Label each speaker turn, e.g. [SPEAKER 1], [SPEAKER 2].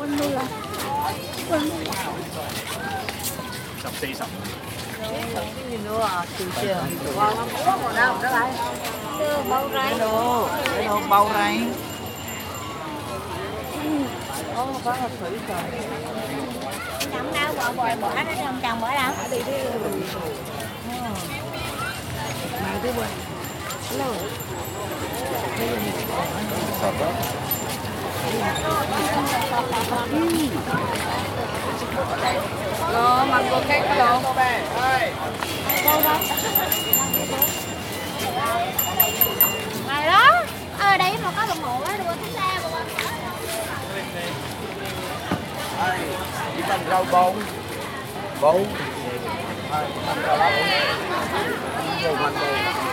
[SPEAKER 1] 10、40。
[SPEAKER 2] cái gì nữa à? Từ trường. Wow, nó có một đâu đó lại. Bao rây. Đồ bao rây. Có là thủy rồi.
[SPEAKER 3] Chồng đâu bỏ đó không chồng bỏ đâu.
[SPEAKER 2] Này thứ bảy. Hello. Lo mà cô khách lo.
[SPEAKER 3] Này đó. Ở đây mà có đồng hồ đó đua cái xe mà.
[SPEAKER 1] Chỉ cần rau bông. Bông. Rau bông.